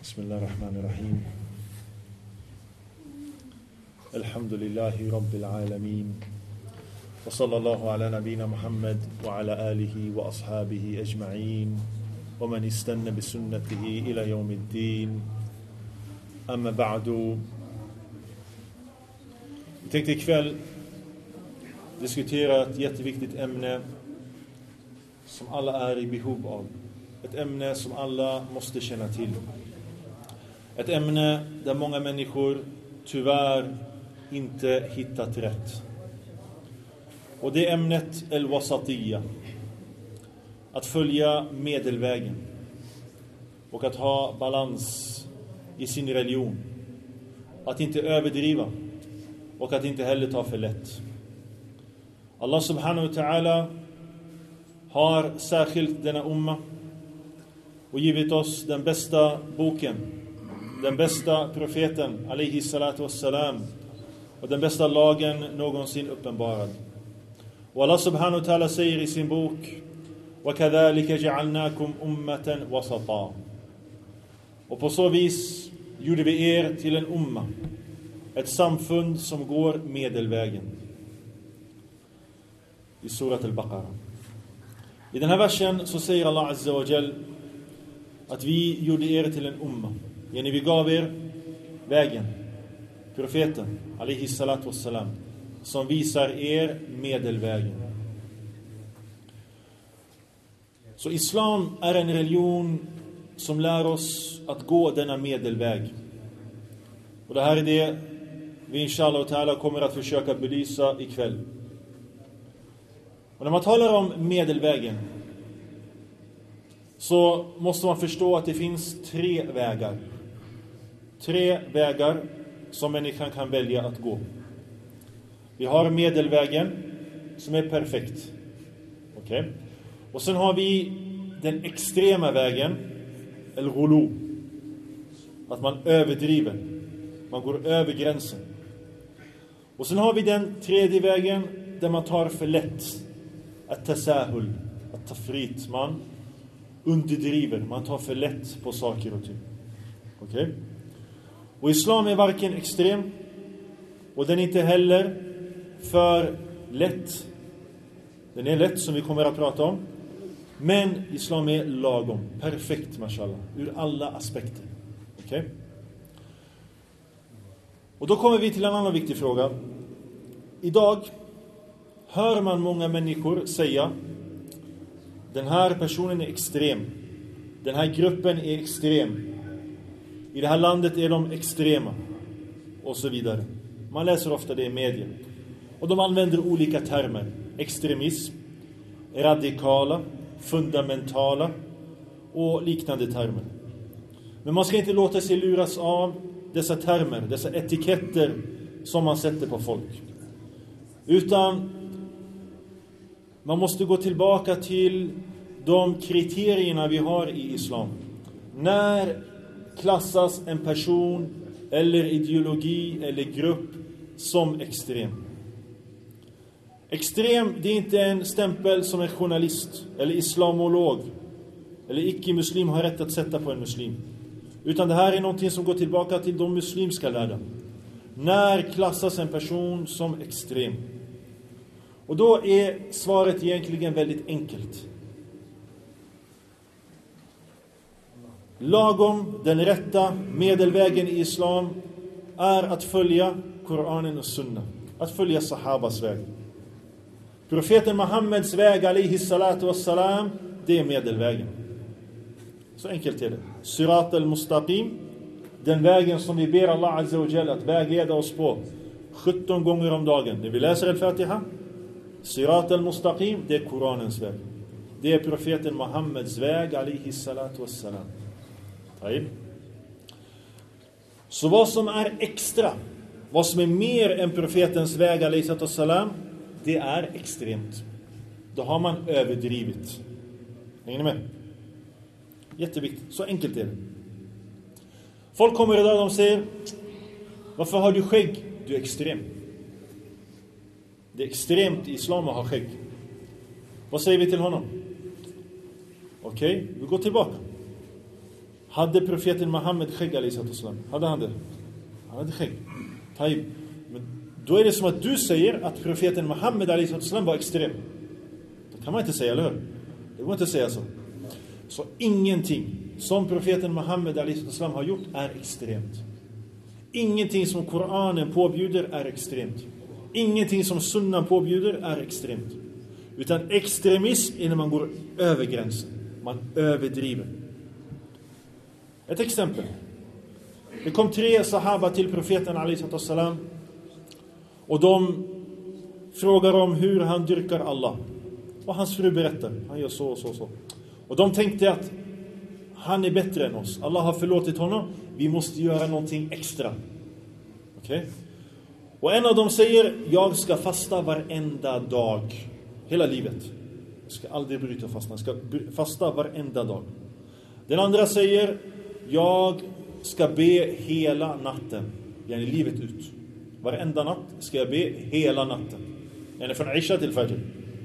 بسم الله الرحمن الرحيم الحمد لله رب العالمين وصلى الله على نبينا محمد وعلى آله وأصحابه أجمعين ومن استنى بسنته إلى يوم الدين أما بعد. Jag tänkte ikväll diskutera ett jätteviktigt ämne som alla är i behov av. Ett ämne som alla måste känna till. Ett ämne där många människor tyvärr inte hittat rätt. Och det ämnet el-wasatiyya. Att följa medelvägen. Och att ha balans i sin religion. Att inte överdriva. Och att inte heller ta för lätt. Allah subhanahu wa ta'ala har särskilt denna umma och givit oss den bästa boken, den bästa profeten alayhi salatu wassalam och den bästa lagen någonsin uppenbarad. Och Allah subhanahu wa ta'ala säger i sin bok: وَكَذَلِكَ جَعَلْنَاكُمْ أُمَّةً وَسَطًا. Och på så vis gjorde vi er till en umma, ett samfund som går medelvägen. I surat al-Baqarah. I den här versen så säger Allah azza wa jal att vi gjorde er till en umma. Vi gav er vägen, profeten alayhi salatu wassalam, som visar er medelvägen. Så islam är en religion som lär oss att gå denna medelväg. Och det här är det vi inshallah ta'ala kommer att försöka belysa ikväll. Och när man talar om medelvägen så måste man förstå att det finns tre vägar. Tre vägar som människan kan välja att gå. Vi har medelvägen som är perfekt. Okej? Och sen har vi den extrema vägen, el-ghulu. Att man överdriver. Man går över gränsen. Och sen har vi den tredje vägen där man tar för lätt. At-tasahul, at-tafrit. Man underdriver, man tar för lätt på saker och ting. Okej? Och islam är varken extrem och den är inte heller för lätt. Den är lätt som vi kommer att prata om. Men islam är lagom, perfekt mashallah, ur alla aspekter. Okej? Och då kommer vi till en annan viktig fråga. Idag hör man många människor säga: den här personen är extrem. Den här gruppen är extrem. I det här landet är de extrema. Och så vidare. Man läser ofta det i media. Och de använder olika termer. Extremism, radikala, fundamentala och liknande termer. Men man ska inte låta sig luras av dessa termer, dessa etiketter som man sätter på folk. Utan man måste gå tillbaka till de kriterierna vi har i islam. När klassas en person eller ideologi eller grupp som extrem? Extrem, det är inte en stämpel som en journalist eller islamolog eller icke-muslim har rätt att sätta på en muslim. Utan det här är någonting som går tillbaka till de muslimska lärda. När klassas en person som extrem? Och då är svaret egentligen väldigt enkelt. Lagom, den rätta medelvägen i islam är att följa Koranen och Sunna. Att följa sahabas väg. Profeten Muhammeds väg alayhi salatu wassalam, det är medelvägen. Så enkelt är det. Sirat al-mustaqim, den vägen som vi ber Allah azza wa jalla att vägleda oss på 17 gånger om dagen. När vi läser al-Fatiha, Sirat al-mustaqim, det är Koranens väg. Det är profeten Muhammeds väg alayhi salatu wassalam. Så vad som är extra, vad som är mer än profetens väg alayhi salatu wassalam, det är extremt. Då har man överdrivit. Hänger ni med? Jätteviktigt, så enkelt är det. Folk kommer idag och säger: varför har du skägg? Du är extrem. Det är extremt i islam att ha skägg. Vad säger vi till honom? Okej, vi går tillbaka. Hade profeten Muhammed skägg alayhi? Hade han det? Han hade skägg. Taib. Men då är det som att du säger att profeten Muhammed alayhi var extrem. Det kan man inte säga, eller hur? Det går inte att säga så. Så ingenting som profeten Muhammed alayhi har gjort är extremt. Ingenting som Koranen påbjuder är extremt. Ingenting som sunnan påbjuder är extremt. Utan extremism är när man går över gränsen. Man överdriver. Ett exempel. Det kom 3 sahaba till profeten alayhi salam. Och de frågar om hur han dyrkar Allah. Och hans fru berättar. Han gör så och så och så. Och de tänkte att han är bättre än oss. Allah har förlåtit honom. Vi måste göra någonting extra. Okej? Och en av dem säger: jag ska fasta varenda dag. Hela livet. Jag ska aldrig bryta fastan. Jag ska fasta varenda dag. Den andra säger: jag ska be hela natten. Yani livet ut. Varenda natt ska jag be hela natten. Yani från Isha till Fajr.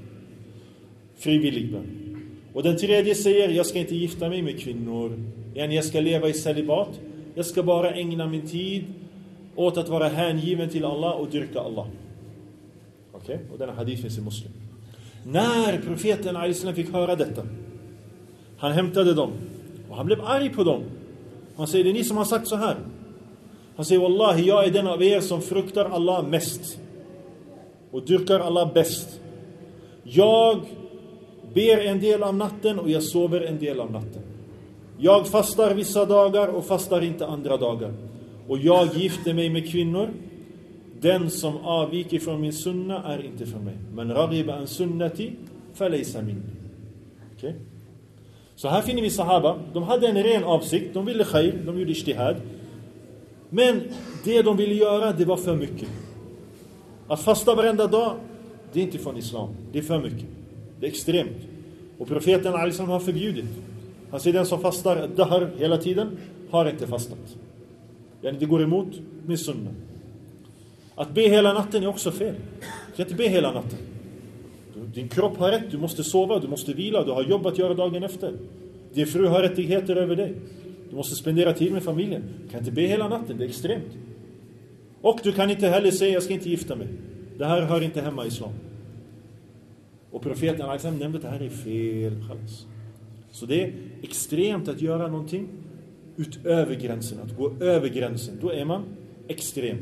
Frivillig bön. Och den tredje säger: jag ska inte gifta mig med kvinnor. Yani jag ska leva i celibat. Jag ska bara ägna min tid åt att vara hängiven till Allah och dyrka Allah. Okej? Och denna hadith finns i Muslim. När profeten alayhi fick höra detta, han hämtade dem. Och han blev arg på dem. Han säger: det är ni som har sagt så här. Han säger: wallahi, jag är den av er som fruktar Allah mest. Och dyrkar Allah bäst. Jag ber en del av natten och jag sover en del av natten. Jag fastar vissa dagar och fastar inte andra dagar. Och jag gifter mig med kvinnor. Den som avviker från min sunna är inte för mig. Men raghiba an sunnati falaysa minni. Okej? Så här finner vi sahaba. De hade en ren avsikt. De ville khair. De gjorde ijtihad. Men det de ville göra, det var för mycket. Att fasta varenda dag, det är inte från islam. Det är för mycket. Det är extremt. Och profeten alayhi har förbjudit. Han säger: den som fastar dahr hela tiden har inte fastat. Det går emot min sunna. Att be hela natten är också fel. Du kan inte be hela natten. Din kropp har rätt. Du måste sova, du måste vila. Du har jobb att göra dagen efter. Din fru har rättigheter över dig. Du måste spendera tid med familjen. Du kan inte be hela natten, det är extremt. Och du kan inte heller säga: jag ska inte gifta mig. Det här hör inte hemma i islam. Och profeten alayhi nämnde att det här är fel. Så det är extremt att göra någonting utöver gränsen. Att gå över gränsen. Då är man extrem.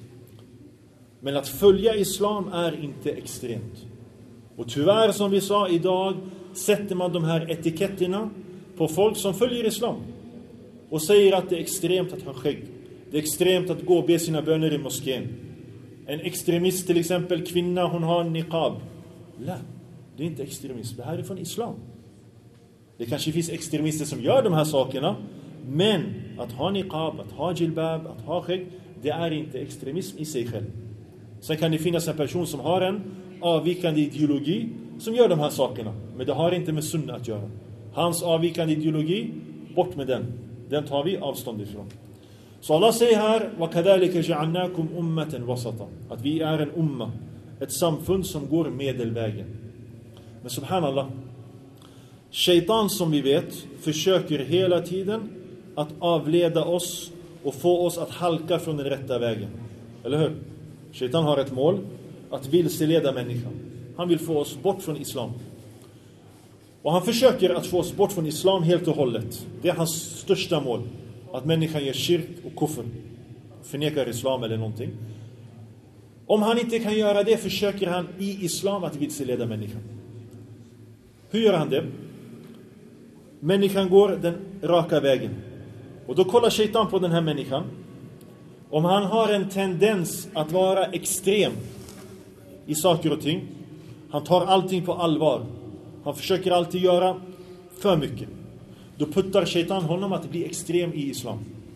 Men att följa islam är inte extremt. Och tyvärr, som vi sa, idag sätter man de här etiketterna på folk som följer islam. Och säger att det är extremt att ha skägg. Det är extremt att gå och be sina böner i moskén. En extremist, till exempel kvinna, hon har niqab. Nej, det är inte extremism. Det här är från islam. Det kanske finns extremister som gör de här sakerna. Men att ha niqab, att ha jilbab, att ha skägg, det är inte extremism i sig själv. Sen kan det finnas en person som har en avvikande ideologi som gör de här sakerna. Men det har inte med sunna att göra. Hans avvikande ideologi, bort med den. Den tar vi avstånd ifrån. Så Allah säger här: وَكَذَلِكَ جَعَلْنَاكُمْ أُمَّةً وَسَطًا. Att vi är en umma, ett samfund som går medelvägen. Men subhanallah, shaitan, som vi vet, försöker hela tiden att avleda oss och få oss att halka från den rätta vägen. Eller hur? Shaitan har ett mål, att vilseleda människan. Han vill få oss bort från islam. Och han försöker att få oss bort från islam helt och hållet. Det är hans största mål. Att människan gör shirk och kufr. Förnekar islam eller någonting. Om han inte kan göra det, försöker han i islam att vilseleda människan. Hur gör han det? Människan går den raka vägen. Och då kollar shaitan på den här människan. Om han har en tendens att vara extrem i saker och ting. Han tar allting på allvar. Han försöker alltid göra för mycket. Då puttar shaitan honom att bli extrem i islam.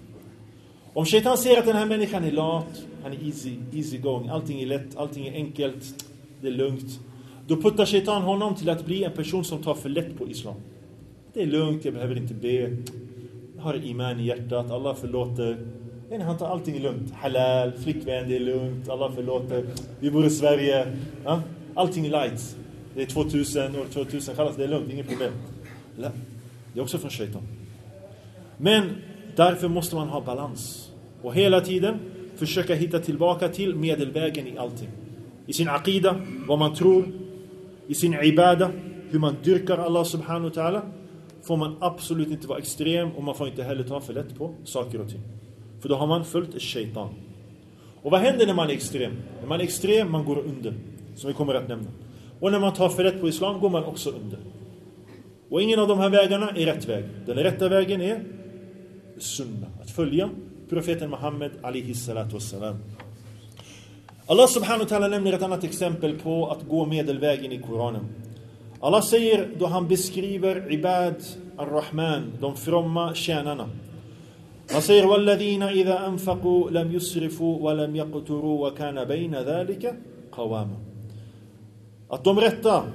Om shaitan ser att den här människan är lat, han är easy going, allting är lätt, allting är enkelt, det är lugnt. Då puttar shaitan honom till att bli en person som tar för lätt på islam. Det är lugnt, jag behöver inte be. Jag har iman i hjärtat, Allah förlåter. Han tar allting lugnt. Halal, flickvän, det är lugnt, Allah förlåter. Vi bor i Sverige. Ja? Allting är light. Det är 2000, år 2000, kallas det är lugnt, inget problem. Det är också från shaitan. Men därför måste man ha balans. Och hela tiden försöka hitta tillbaka till medelvägen i allting. I sin aqida, vad man tror. I sin ibada, hur man dyrkar Allah subhanahu wa ta'ala. Får man absolut inte vara extrem. Och man får inte heller ta för lätt på saker och ting. För då har man följt shaitan. Och vad händer när man är extrem? När man är extrem, man går under. Som vi kommer att nämna. Och när man tar för lätt på islam går man också under. Och ingen av de här vägarna är rätt väg. Den rätta vägen är sunna. Att följa profeten Muhammed alaihi salatu wassalam. Allah subhanahu wa ta'ala nämner ett annat exempel på att gå medelvägen i Koranen. Allah säger då han beskriver ibad ar-Rahman, de fromma tjänarna. Han säger walladhina idha anfaqu lam yusrifu wa lam yaqturu wa kana bayna dhalika qawama. Att de rätta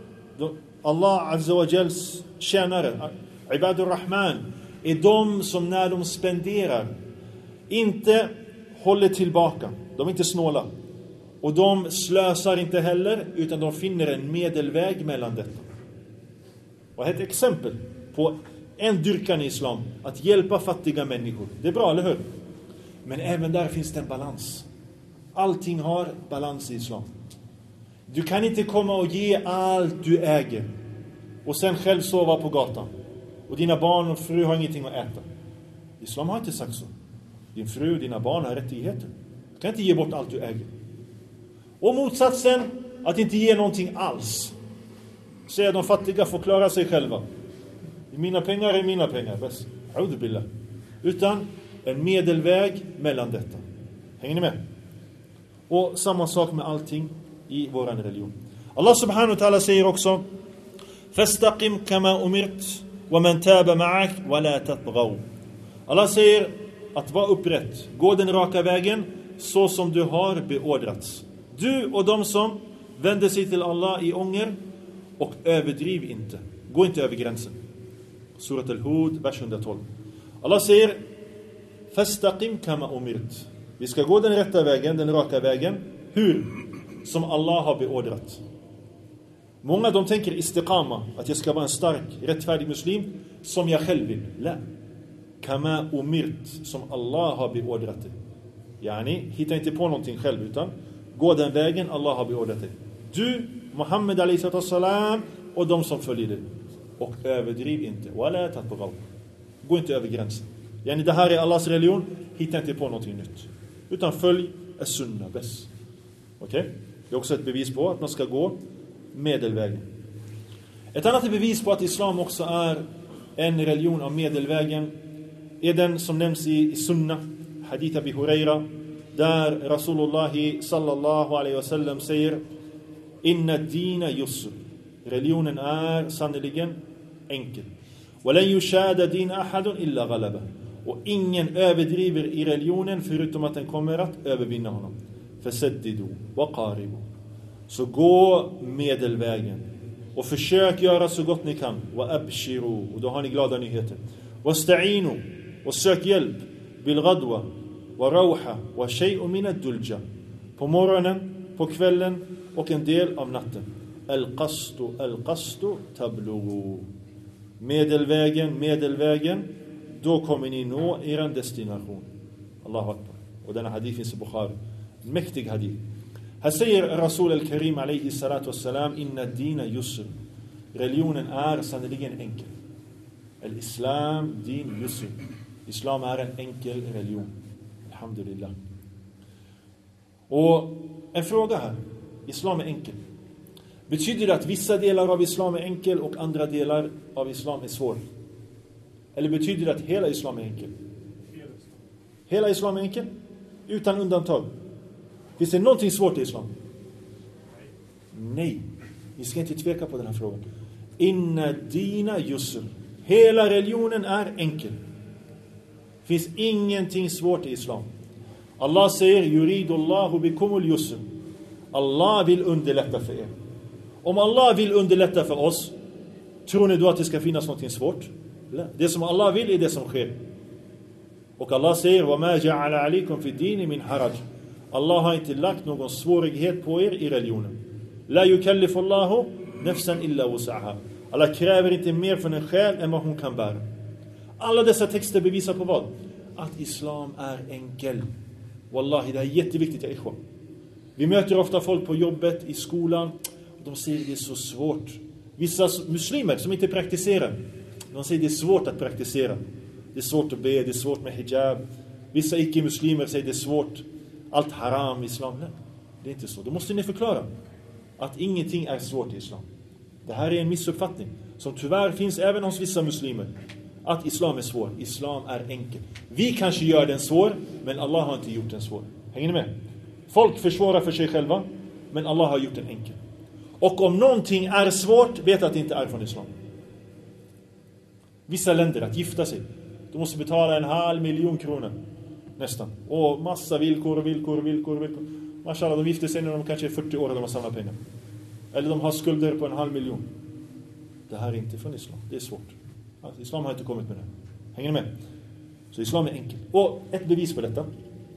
Allah azza wa jals tjänare, ibad ar-Rahman, är de som när de spenderar inte håller tillbaka. De är inte snåla. Och de slösar inte heller, utan de finner en medelväg mellan detta. Och ett exempel på en dyrkan i islam, att hjälpa fattiga människor. Det är bra, eller hur? Men även där finns det en balans. Allting har balans i islam. Du kan inte komma och ge allt du äger och sen själv sova på gatan. Och dina barn och fru har ingenting att äta. Islam har inte sagt så. Din fru och dina barn har rättigheter. Du kan inte ge bort allt du äger. Och motsatsen, att inte ge någonting alls. Säga de fattiga får klara sig själva. Mina pengar är mina pengar. Bäst. Utan en medelväg mellan detta. Hänger ni med? Och samma sak med allting i våran religion. Allah subhanahu wa ta'ala säger också: Fastaqim kama umirt wa man taba ma'ak wa la tatghaw. Allah säger att vara upprätt. Gå den raka vägen så som du har beordrats. Du och de som vänder sig till Allah i ånger, och överdriv inte. Gå inte över gränsen. Surat al-Hud, vers 112. Allah säger: Fastaqim kama umirt. Vi ska gå den rätta vägen, den raka vägen. Hur? Som Allah har beordrat. Många de tänker istiqama, att jag ska vara en stark, rättfärdig muslim som jag själv vill. La. Kama umirt, som Allah har beordrat dig. Yani, hitta inte på någonting själv, utan gå den vägen Allah har beordrat dig. Du, Muhammed alaihi salam, och de som följer dig. Och överdriv inte. Wala tatghaw. Gå inte över gränsen. Yani, det här är Allahs religion. Hitta inte på någonting nytt. Utan följ as-sunnah bäst. Okej? Det är också ett bevis på att man ska gå medelvägen. Ett annat bevis på att islam också är en religion av medelvägen är den som nämns i sunnah, hadith Abi Huraira, där Rasulullah sallallahu alaihi wasallam säger: Inna dina yusr. Religionen är sannoliken enkel. Walan yushada din ahadun illa ghalaba. Och ingen överdriver i religionen förutom att den kommer att övervinna honom. Fasaddidu wa qaribu. Så gå medelvägen och försök göra så gott ni kan. Wa abshiru. Och då har ni glada nyheter. Wasta'inu. Och sök hjälp. Bil ghadwa wa rawha wa shay'un min ad-dulja. På morgonen, på kvällen och en del av natten. Al-qastu tablughu. Medelvägen, då kommer ni nå er destination. Allahu akbar. Och denna hadith finns i Bukhari. Mäktig hadith. Här säger Rasul al-Karim alaihi salatu wassalam: Inna dina yusr. Religionen är sannoliken enkel. Al-Islam din yusr. Islam är en enkel religion. Alhamdulillah. Och en fråga här. Islam är enkel. Betyder det att vissa delar av islam är enkel och andra delar av islam är svår? Eller betyder det att hela islam är enkel? Hela islam är enkel? Utan undantag. Finns det någonting svårt i islam? Nej. Ni ska inte tveka på den här frågan. Inna dina yusr. Hela religionen är enkel. Finns ingenting svårt i islam. Allah säger: Yuridullahu bikumul yusr. Allah vill underlätta för er. Om Allah vill underlätta för oss, tror ni då att det ska finnas något svårt? Det som Allah vill är det som sker. Och Allah säger: وَمَا جَعَلَ عَلَيْكُمْ فِي الدِّينِ مِنْ حَرَجٍ. Allah har inte lagt någon svårighet på er i religionen. لَا يُكَلِّفُ اللَّهُ نَفْسًا إِلَّا وُسَعَهَا. Allah kräver inte mer från en själ än vad hon kan bära. Alla dessa texter bevisar på vad? Att islam är enkel. Wallahi, det är jätteviktigt, ja ikhwan. Vi möter ofta folk på jobbet, i skolan. Och de säger det är så svårt. Vissa muslimer som inte praktiserar, de säger det är svårt att praktisera. Det är svårt att be, det är svårt med hijab. Vissa icke-muslimer säger det är svårt. Allt haram i islam. Nej, det är inte så. Då måste ni förklara att ingenting är svårt i islam. Det här är en missuppfattning som tyvärr finns även hos vissa muslimer. Att islam är svår. Islam är enkel. Vi kanske gör den svår, men Allah har inte gjort den svår. Hänger ni med? Folk försvårar för sig själva, men Allah har gjort den enkel. Och om någonting är svårt, vet att det inte är från islam. Vissa länder, att gifta sig, de måste betala 500 000 kronor. Nästan. Och massa villkor. Mashallah, de gifter sig när de kanske är 40 år och de har samma pengar. Eller de har skulder på 500 000. Det här är inte från islam. Det är svårt. Alltså, islam har inte kommit med det. Hänger ni med? Så islam är enkel. Och ett bevis på detta.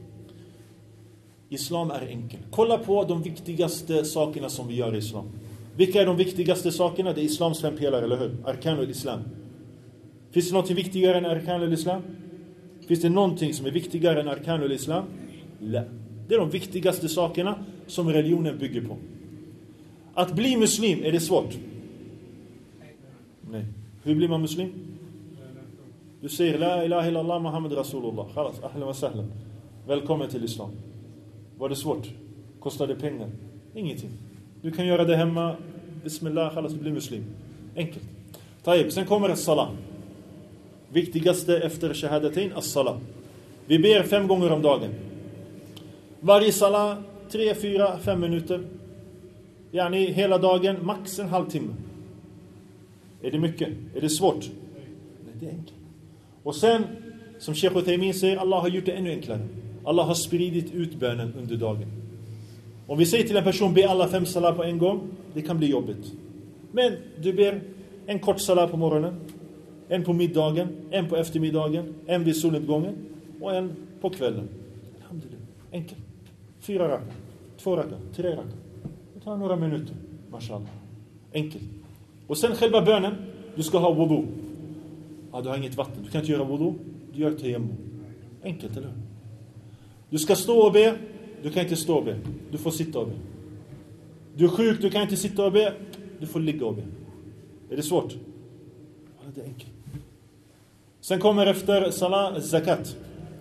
Islam är enkel. Kolla på de viktigaste sakerna som vi gör i islam. Vilka är de viktigaste sakerna? Det är islams 5 pelare, eller hur? Arkanul islam. Finns det något viktigare än arkanul islam? Finns det någonting som är viktigare än arkanul islam? Nej. Det är de viktigaste sakerna som religionen bygger på. Att bli muslim, är det svårt? Nej. Hur blir man muslim? Du säger La ilaha illallah Muhammad Rasulullah. Khalas, ahlan wa sahlan. Välkommen till islam. Var det svårt? Kostade det pengar? Ingenting. Du kan göra det hemma. Bismillah, khalas, du blir muslim. Enkelt. Taib. Sen kommer as-salah. Viktigaste efter shahadatain, as-salah. Vi ber 5 gånger om dagen. Varje salah 3, 4, 5 minuter. Yani hela dagen, max en halvtimme. Är det mycket? Är det svårt? Nej, det är enkelt. Och sen, som Sheikh Uthaymin säger, Allah har gjort det ännu enklare. Allah har spridit ut bönen under dagen. Om vi säger till en person, be alla 5 salah på en gång, det kan bli jobbigt. Men du ber en kort salah på morgonen, en på middagen, en på eftermiddagen, en vid solnedgången och en på kvällen. Alhamdulillah. Enkelt. 4 raka, 2 raka, 3 raka. Det tar några minuter. Mashallah. Enkelt. Och sen själva bönen, du ska ha wudu. Ja, du har inget vatten. Du kan inte göra wudu. Du gör tayammum. Enkelt, eller hur? Du ska stå och be. Du kan inte stå och be. Du får sitta och be. Du är sjuk, du kan inte sitta och be. Du får ligga och be. Är det svårt? Ja, det är enkelt. Sen kommer efter salat zakat.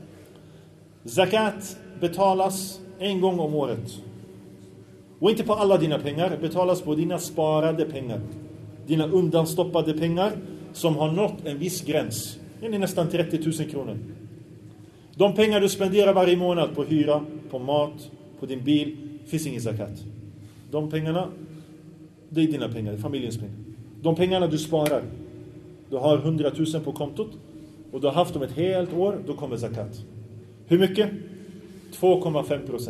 Zakat betalas en gång om året. Och inte på alla dina pengar. Betalas på dina sparade pengar. Dina undanstoppade pengar som har nått en viss gräns. Det är nästan 30 000 kronor. De pengar du spenderar varje månad på hyra, på mat, på din bil, finns ingen zakat. De pengarna, det är dina pengar, det är familjens pengar. De pengarna du sparar, du har 100 000 på kontot och du har haft dem ett helt år, då kommer zakat. Hur mycket? 2,5%.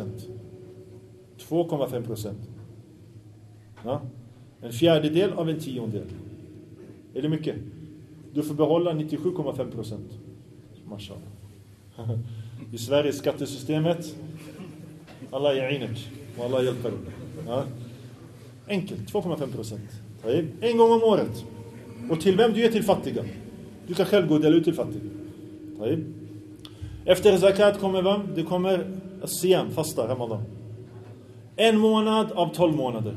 2,5%. Ja? En fjärdedel av en tiondel. Är det mycket? Du får behålla 97,5%. Mashallah. I Sveriges skattesystemet, Allah ya'inak och Allah hjälper. Ja? Enkelt, 2,5%. En gång om året. Och till vem du är? Till fattiga. Du kan själv gå och dela ut till fattiga. Efter zakat kommer vem? Det kommer siyam, fasta, Ramadan. 1 månad av 12 månader.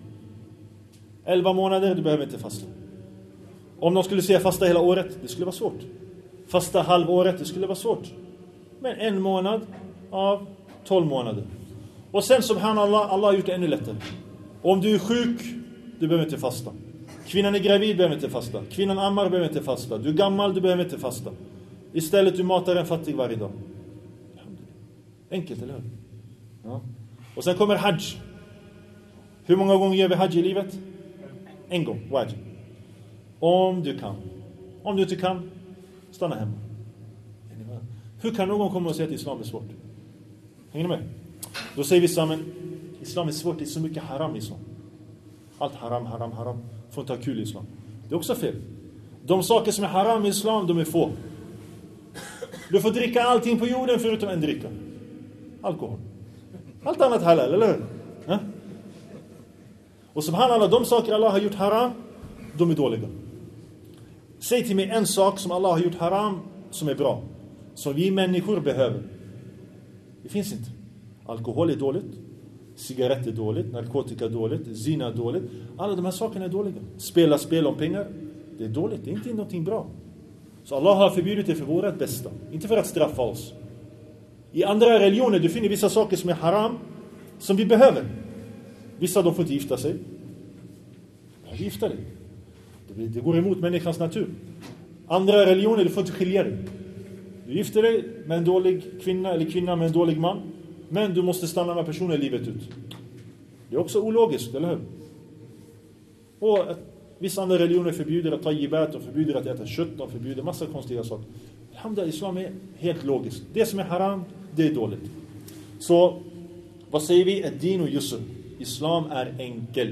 11 månader, du behöver inte fasta. Om de skulle säga fasta hela året, det skulle vara svårt. Fasta halvåret, det skulle vara svårt. Men 1 månad av 12 månader. Och sen subhanallah, Allah har gjort det ännu lättare. Om du är sjuk, du behöver inte fasta. Kvinnan är gravid, behöver inte fasta. Kvinnan ammar, behöver inte fasta. Du är gammal, du behöver inte fasta. Istället du matar en fattig varje dag. Enkelt, eller hur? Ja. Och sen kommer hajj. Hur många gånger gör vi hajj i livet? 1 gång, wajib. Om du kan. Om du inte kan, stanna hemma. Hur kan någon komma och säga att islam är svårt? Hänger ni med? Då säger vi men islam är svårt, det är så mycket haram i islam. Allt haram. Får inte ha kul i islam. Det är också fel. De saker som är haram i islam, de är få. Du får dricka allting på jorden förutom en dricka. Alkohol. Allt annat halal, eller hur? Ja? Och subhanallah, de saker Allah har gjort haram, de är dåliga. Säg till mig en sak som Allah har gjort haram som är bra. Som vi människor behöver. Det finns inte. Alkohol är dåligt. Cigaretter är dåligt. Narkotika är dåligt. Zina är dåligt. Alla de här sakerna är dåliga. Spel om pengar. Det är dåligt. Det är inte någonting bra. Så Allah har förbjudit det för vårt bästa. Inte för att straffa oss. I andra religioner du finner vissa saker som är haram. Som vi behöver. Vissa de får inte gifta sig. Gifta dig. Det går emot människans natur. Andra religioner du får inte skilja dig. Du gifter dig med en dålig kvinna eller kvinna med en dålig man. Men du måste stanna med personen livet ut. Det är också ologiskt, eller hur? Och vissa andra religioner förbjuder att ta jibat och förbjuder att äta kött och förbjuder massa konstiga saker. Alhamdulillah, islam är helt logiskt. Det som är haram, det är dåligt. Så, vad säger vi? Ad-din och yusr. Islam är enkel.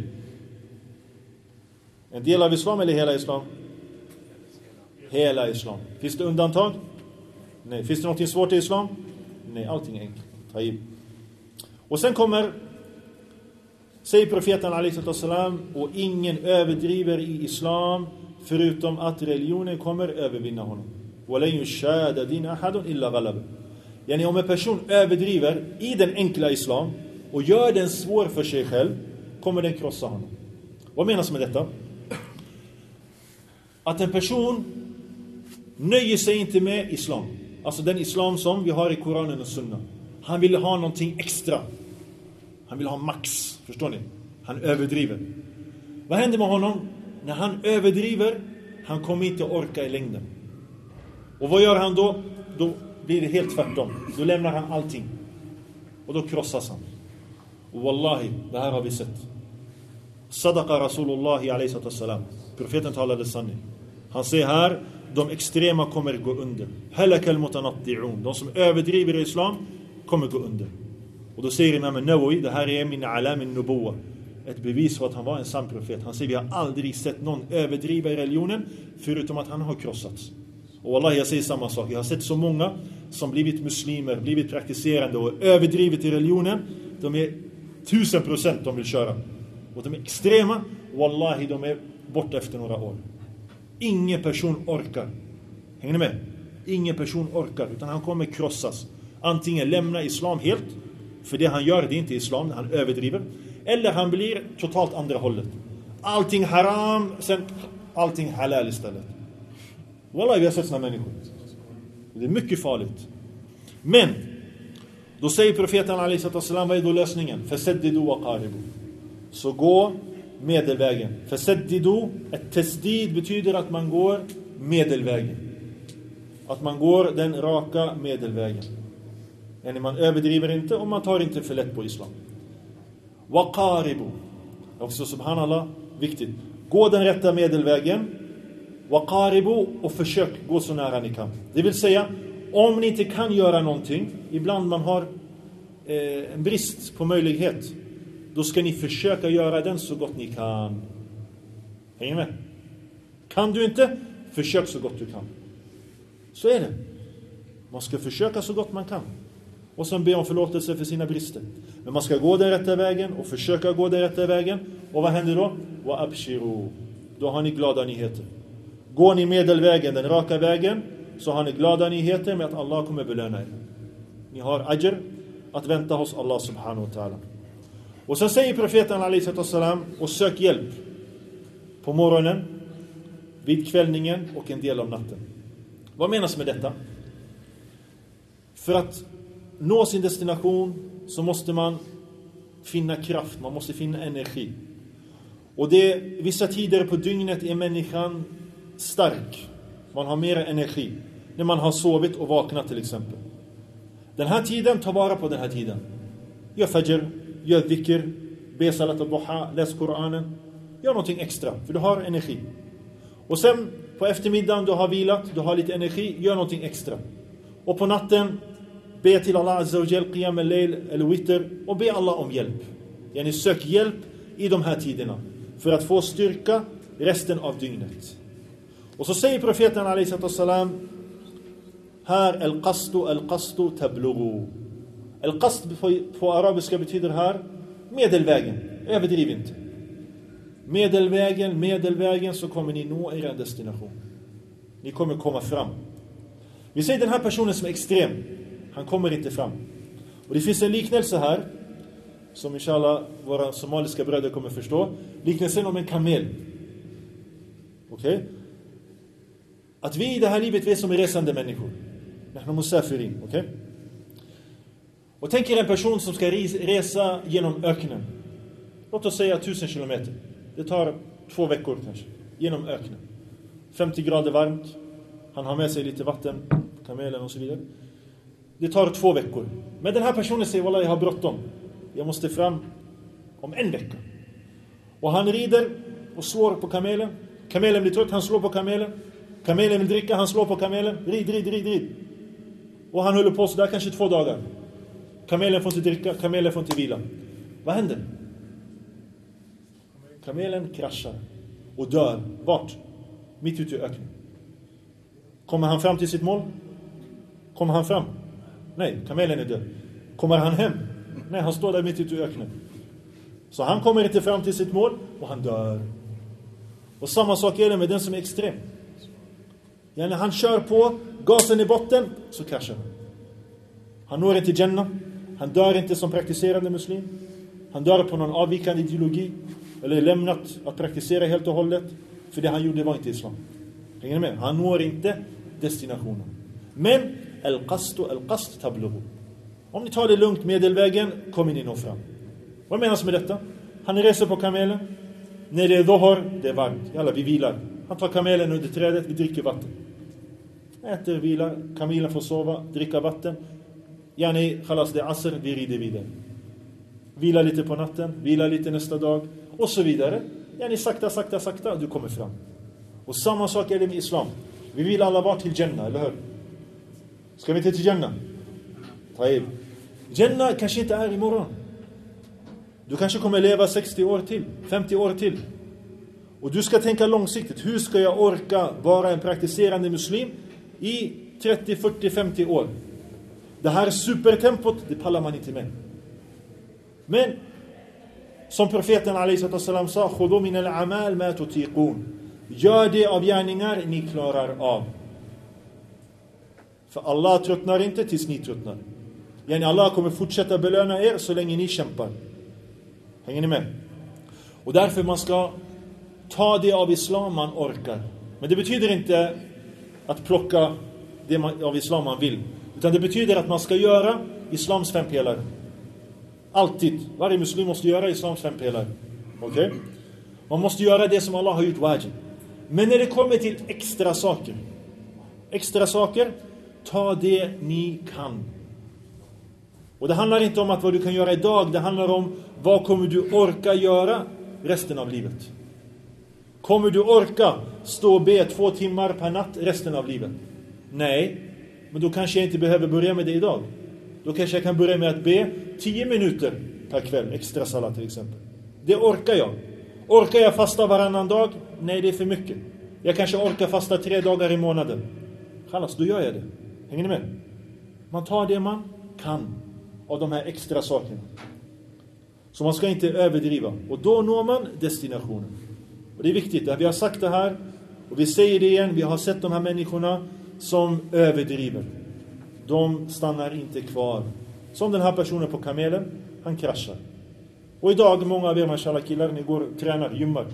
En del av islam eller hela islam? Hela islam. Finns det undantag? Nej. Finns det något svårt i islam? Nej, allting är enkelt. Taib. Och sen säger profeten alaihi salam, och ingen överdriver i islam förutom att religionen kommer övervinna honom. وَلَنْ يُشَادَ دِينَ أَحَدٌ إِلَّا غَلَبَ. Yani om en person överdriver i den enkla islam och gör den svår för sig själv, kommer den krossa honom. Vad menas med detta? Att en person nöjer sig inte med islam. Alltså den islam som vi har i Koranen och Sunna. Han vill ha någonting extra. Han vill ha max. Förstår ni? Han överdriver. Vad händer med honom? När han överdriver, han kommer inte orka i längden. Och vad gör han då? Då blir det helt tvärtom. Då lämnar han allting. Och då krossas han. Och wallahi, det här har vi sett. Sadaqa Rasulullah alaihi salam. Profeten talade sanning. Han säger här, de extrema kommer gå under. Halakal mutanatti'un. De som överdriver i islam kommer gå under. Och då säger Imam Nawawi, det här är min alam min nubuwa. Ett bevis för att han var en sann profet. Han säger, vi har aldrig sett någon överdriva i religionen förutom att han har krossats. Och wallahi, jag säger samma sak. Jag har sett så många som blivit muslimer, blivit praktiserande och överdrivit i religionen. De är 1000% de vill köra. Och de är extrema. Wallahi, de är borta efter några år. Ingen person orkar. Hänger ni med? Ingen person orkar, utan han kommer krossas. Antingen lämna islam helt, för det han gör det är inte islam, han överdriver. Eller han blir totalt andra hållet. Allting haram, sen allting halal istället. Wallahi, vi har sett såna människor. Det är mycket farligt. Men då säger profeten alaihi salam, vad är då lösningen? Fasaddidu wa qaribu. Så gå medelvägen. Fasaddidu, ett tasdid betyder att man går medelvägen. Att man går den raka medelvägen. Yani man överdriver inte och man tar inte för lätt på islam. Wa qaribu. Också subhanallah, viktigt. Gå den rätta medelvägen. Wa qaribu, och försök gå så nära ni kan. Det vill säga, om ni inte kan göra någonting, ibland man har en brist på möjlighet, då ska ni försöka göra den så gott ni kan. Hänger med? Kan du inte? Försök så gott du kan. Så är det. Man ska försöka så gott man kan. Och sen be om förlåtelse för sina brister. Men man ska gå den rätta vägen och försöka gå den rätta vägen. Och vad händer då? Wa abshiru. Då har ni glada nyheter. Går ni medelvägen, den raka vägen, så har ni glada nyheter med att Allah kommer belöna er. Ni har ajr att vänta hos Allah subhanahu wa ta'ala. Och sen säger profeten alaihi salam, och sök hjälp på morgonen, vid kvällningen och en del av natten. Vad menas med detta? För att nå sin destination så måste man finna kraft, man måste finna energi. Och det vissa tider på dygnet är människan stark. Man har mer energi när man har sovit och vaknat till exempel. Den här tiden, ta vara på den här tiden. Gör fajr, gör dhikr, be salat al-duha, läs Koranen. Gör någonting extra, för du har energi. Och sen på eftermiddagen, du har vilat, du har lite energi, gör någonting extra. Och på natten, be till Allah azza wa jal, qiyam al-layl eller witr, och be Allah om hjälp. Yani sök hjälp i de här tiderna för att få styrka resten av dygnet. Och så säger profeten alaihi salam här, al-qastu tablughu. Al-qast på arabiska betyder här medelvägen. Överdriv inte. Medelvägen, så kommer ni nå er destination. Ni kommer komma fram. Vi säger den här personen som är extrem. Han kommer inte fram. Och det finns en liknelse här som inshallah våra somaliska bröder kommer förstå. Liknelsen om en kamel. Okej? Att vi i det här livet, vi är som resande människor. Nahnu musafirin, okej? Och tänk er en person som ska resa genom öknen. Låt oss säga 1000 kilometer. Det tar 2 veckor kanske. Genom öknen. 50 grader varmt. Han har med sig lite vatten, kamelen och så vidare. Det tar 2 veckor. Men den här personen säger, wallah, jag har bråttom. Jag måste fram om 1 vecka. Och han rider och slår på kamelen. Kamelen blir trött, han slår på kamelen. Kamelen vill dricka, han slår på kamelen. Rid. Och han håller på så där kanske 2 dagar. Kamelen får inte dricka, kamelen får inte vila. Vad händer? Kamelen kraschar och dör. Vart? Mitt ute i öknen. Kommer han fram till sitt mål? Kommer han fram? Nej, kamelen är död. Kommer han hem? Nej, han står där mitt ute i öknen. Så han kommer inte fram till sitt mål och han dör. Och samma sak är det med den som är extrem. Ja, när han kör på, gasen i botten, så kraschar han. Han når inte Jannah. Han dör inte som praktiserande muslim. Han dör på någon avvikande ideologi. Eller lämnat att praktisera helt och hållet. För det han gjorde var inte islam. Hänger ni med? Han når inte destinationen. Men al-qast tablughu. Om ni tar det lugnt medelvägen kommer ni nå fram. Vad menas med detta? Han reser på kamelen. När det är dhuhr, det är varmt. Jalla, vi vilar. Han tar kamelen under trädet, vi dricker vatten. Äter, vilar, kamelen får sova, dricka vatten. Yani, khalas, det är asr, vi rider vidare. Vila lite på natten, vila lite nästa dag. Och så vidare. Yani, sakta, du kommer fram. Och samma sak är det med islam. Vi vill alla vara till Jannah, eller hur? Ska vi inte till Jannah? Taib. Jannah kanske inte är imorgon. Du kanske kommer leva 60 år till, 50 år till. Och du ska tänka långsiktigt. Hur ska jag orka vara en praktiserande muslim i 30, 40, 50 år? Det här supertempot, det pallar man inte med. Men som profeten a.s. sa, "Khudhu min al-amal ma tutiqun." Gör det av gärningar ni klarar av. För Allah tröttnar inte tills ni tröttnar. Yani Allah kommer fortsätta belöna er så länge ni kämpar. Hänger ni med? Och därför man ska ta det av islam man orkar. Men det betyder inte att plocka det av islam man vill. Utan det betyder att man ska göra islams 5 pelare. Alltid. Varje muslim måste göra islams 5 pelare. Okej? Man måste göra det som Allah har gjort wajib. Men när det kommer till extra saker, ta det ni kan. Och det handlar inte om att vad du kan göra idag, det handlar om vad kommer du orka göra resten av livet. Kommer du orka stå och be 2 timmar per natt resten av livet? Nej, men då kanske jag inte behöver börja med det idag. Då kanske jag kan börja med att be 10 minuter per kväll, extra salat till exempel. Det orkar jag. Orkar jag fasta varannan dag? Nej, det är för mycket. Jag kanske orkar fasta 3 dagar i månaden. Khalas, då gör jag det. Hänger ni med? Man tar det man kan av de här extra sakerna. Så man ska inte överdriva. Och då når man destinationen. Och det är viktigt. Vi har sagt det här. Och vi säger det igen. Vi har sett de här människorna som överdriver. De stannar inte kvar. Som den här personen på kamelen. Han kraschar. Och idag, många av er, mashallah killar, ni går och tränar, gymmar.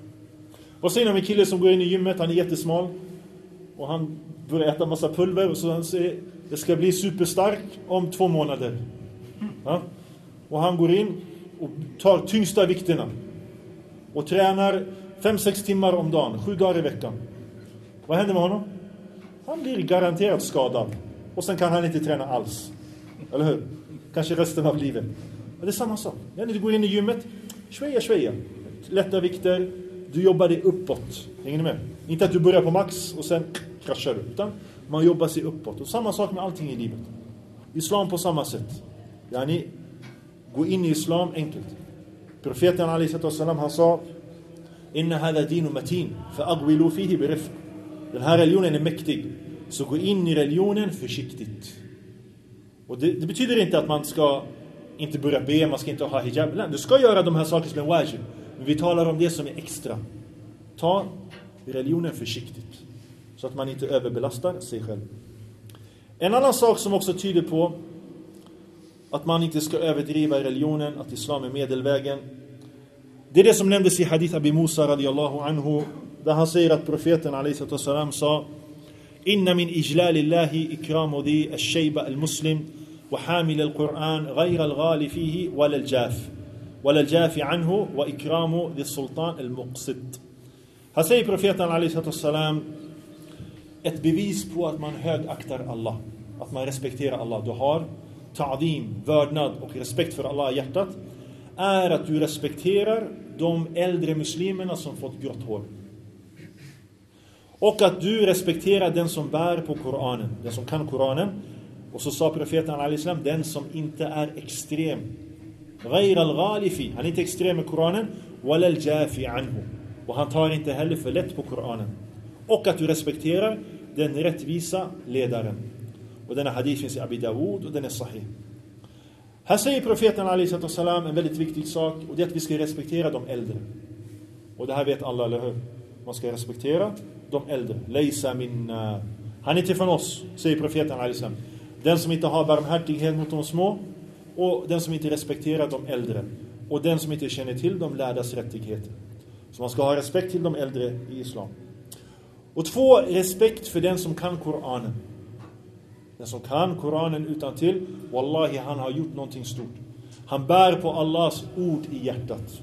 Vad säger ni om en kille som går in i gymmet? Han är jättesmal. Och han börjar äta massa pulver. Och så han säger, det ska bli superstark om 2 månader. Ja? Och han går in och tar tyngsta vikterna. Och tränar 5-6 timmar om dagen. 7 dagar i veckan. Vad händer med honom? Han blir garanterat skadad. Och sen kan han inte träna alls. Eller hur? Kanske resten av livet. Men det är samma sak. När du går in i gymmet, sveja. Lätta vikter. Du jobbar dig uppåt. Hänger ni med? Inte att du börjar på max och sen kraschar du. Utan man jobbar sig uppåt. Och samma sak med allting i livet. Islam på samma sätt. Yani, gå in i islam enkelt. Profeten a.s. han sa, "Inna hada dinu matin, fa'agwilu fihi birifq." Den här religionen är mäktig. Så gå in i religionen försiktigt. Och det betyder inte att man ska inte börja be, man ska inte ha hijab. Du ska göra de här sakerna som är wajib. Men vi talar om det som är extra. Ta religionen försiktigt. så att man inte överbelastar sig själv. En annan sak som också tyder på att man inte ska överdriva i religionen, att islam är medelvägen, det är det som nämndes i hadith Abi Musa radiyallahu anhu, där han säger att profeten alayhi salam sa: inna min ijlalillahi ikramu di al-shayba al-muslim wa hamil al-Qur'an ghayra al-ghali fihi wala al-jafi anhu wa ikramu di sultan al-muqsit. Han säger profeten alayhi salam ett bevis på att man högaktar Allah, att man respekterar Allah. Du har ta'zim, vördnad och respekt för Allah i hjärtat, är att du respekterar de äldre muslimerna som fått grått hår. Och att du respekterar den som bär på Koranen, den som kan Koranen. Och så sa profeten al-Islam, den som inte är extrem. Ghayr al-ghalifi, han är inte extrem med Koranen. Wala al-jafi anhu, och han tar inte heller för lätt på Koranen. Och att du respekterar den rättvisa ledaren. Och denna hadith finns i Abi Dawud och den är sahih. Här säger profeten alayhi salam en väldigt viktig sak, och det är att vi ska respektera de äldre. Och det här vet alla, eller hur? Man ska respektera de äldre. Laysa minna. Han är inte från oss, säger profeten alayhi salam. Den som inte har barmhärtighet mot de små, och den som inte respekterar de äldre, och den som inte känner till de lärdas rättigheter. Så man ska ha respekt till de äldre i islam. Och 2, respekt för den som kan Koranen. Den som kan Koranen utan till, wallahi, han har gjort någonting stort. Han bär på Allahs ord i hjärtat.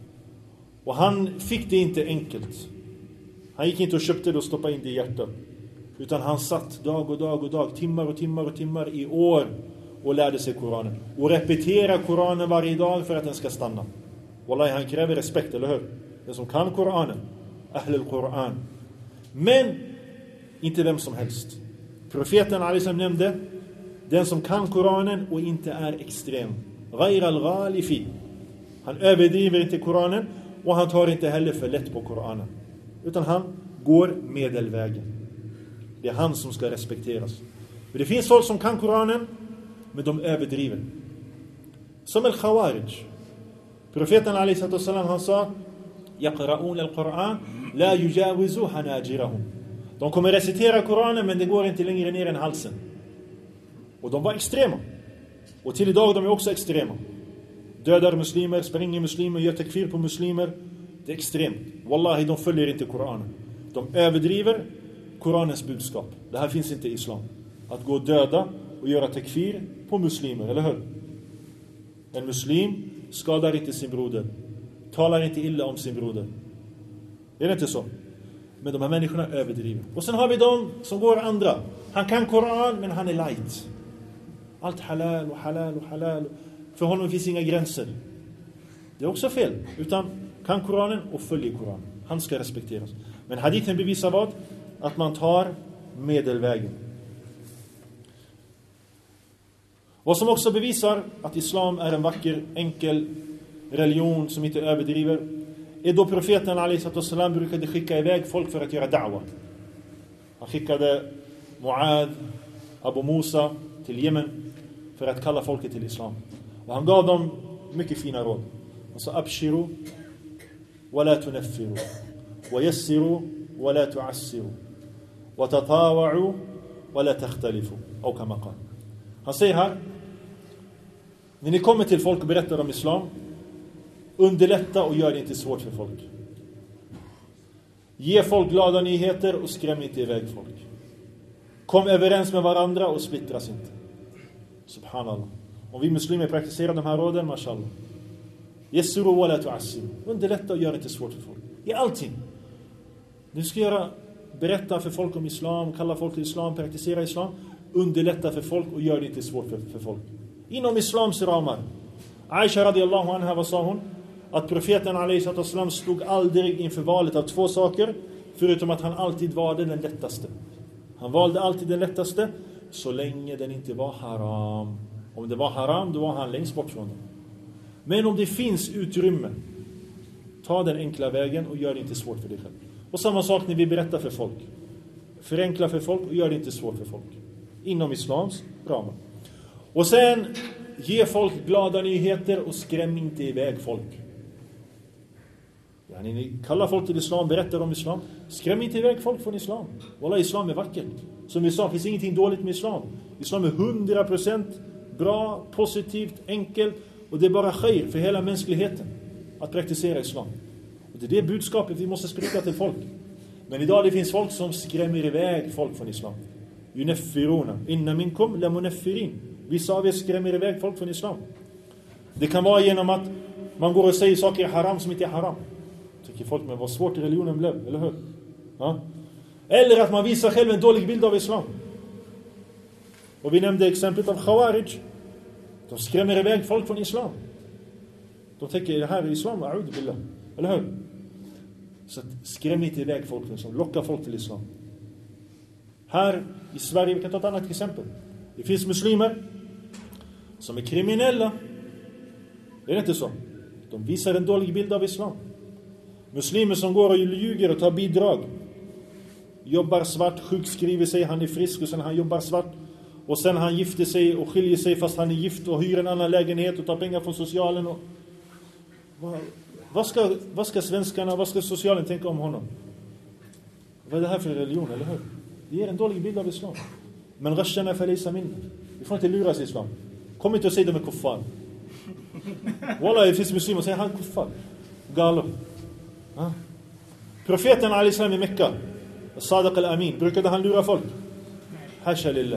Och han fick det inte enkelt. Han gick inte och köpte det och stoppade in det i hjärtat. Utan han satt dag och dag och dag, timmar och timmar och timmar i år och lärde sig Koranen. Och repetera Koranen varje dag för att den ska stanna. Wallahi, han kräver respekt, eller hur? Den som kan Koranen, Ahlul Koran. Men inte vem som helst. Profeten alayhi nämnde den som kan Koranen och inte är extrem. Ghayr al-ghalifi. Han överdriver inte Koranen, och han tar inte heller för lätt på Koranen. Utan han går medelvägen. Det är han som ska respekteras. Men det finns folk som kan Koranen, men de överdriver. Som al-Khawarij. Profeten alayhi salam, han sa: yaqra'un al-Quran la yujawizu hanajirahum. De kommer recitera Koranen, men det går inte längre ner än halsen. Och de var extrema. Och till idag de är också extrema. Dödar muslimer, spränger muslimer, gör takfir på muslimer. Det är extremt. Wallahi, de följer inte Koranen. De överdriver Koranens budskap. Det här finns inte i islam. Att gå och döda och göra takfir på muslimer, eller hur? En muslim skadar inte sin broder. Talar inte illa om sin broder. Är det inte så? Men de här människorna överdriver. Och sen har vi de som går andra. Han kan Koran, men han är light. Allt halal och halal och halal. För honom finns inga gränser. Det är också fel. Utan kan Koranen och följer Koran. Han ska respekteras. Men hadithen bevisar vad? Att man tar medelvägen. Vad som också bevisar att islam är en vacker, enkel religion som inte överdriver, är då profeten alayhi salam brukade skicka iväg folk för att göra da'wa. Han skickade Muad, Abu Musa till Yemen för att kalla folket till islam. Och han gav dem mycket fina råd. Han sa: abshiru wa la tunaffiru wa yassiru wa la tu'assiru wa tatawa'u wa la takhtalifu. Och kama qala. Han säger här: när ni kommer till folk och berättar om islam, underlätta och gör det inte svårt för folk. Ge folk glada nyheter och skräm inte iväg folk. Kom överens med varandra och splittras inte. Subhanallah. Om vi muslimer praktiserar de här råden, mashallah. Yassiru wa la tu'assiru. Underlätta och gör det inte svårt för folk. I allting. Du ska berätta för folk om islam, kalla folk till islam, praktisera islam. Underlätta för folk och gör det inte svårt för folk. Inom islams ramar. Aisha radiyallahu anha, vad sa hon? Att profeten alayhi salam stod aldrig inför valet av 2 saker, förutom att han alltid valde den lättaste. Han valde alltid den lättaste, så länge den inte var haram. Om det var haram, då var han längst bort från den. Men om det finns utrymme, ta den enkla vägen och gör det inte svårt för dig själv. Och samma sak när vi berättar för folk. Förenkla för folk och gör det inte svårt för folk. Inom islams ramar. Och sen, ge folk glada nyheter och skräm inte iväg folk. Yani ni kallar folk till islam, berättar om islam. Skräm inte iväg folk från islam. Wallah, islam är vackert. Som vi sa, finns ingenting dåligt med islam. Islam är 100% bra, positivt, enkelt. Och det är bara khair för hela mänskligheten att praktisera islam. Och det är det budskapet vi måste sprida till folk. Men idag det finns folk som skrämmer iväg folk från islam. Yunaffiruna. Inna minkum la munaffirin. Vissa av er skrämmer iväg folk från islam. Det kan vara genom att man går och säger saker är haram som inte är haram. Tycker folk, men vad svårt religionen blev, eller hur? Ja? Eller att man visar själv en dålig bild av islam. Och vi nämnde exemplet av Khawarij. De skrämmer iväg folk från islam. De tänker, det här är islam, a'udhu billah. Eller hur? Så skräm inte iväg folk från islam. Locka folk till islam. Här i Sverige, vi kan ta ett annat exempel. Det finns muslimer som är kriminella. Det är inte så. De visar en dålig bild av islam. Muslimer som går och ljuger och tar bidrag. Jobbar svart, sjukskriver sig, han är frisk och sen han jobbar svart. Och sen han gifter sig och skiljer sig fast han är gift och hyr en annan lägenhet och tar pengar från socialen. Och vad ska svenskarna, vad ska socialen tänka om honom? Vad är det här för religion, eller hur? Det ger en dålig bild av islam. Men rashana falaysa minna. Vi får inte luras i islam. Kom inte och säg de är kuffar. Wallah, det finns muslimer och säger han är kuffar. Galo. Profeten al-Islam i Mekka, Sadiq al-Amin, brukade han lura folk? Hasha lillah.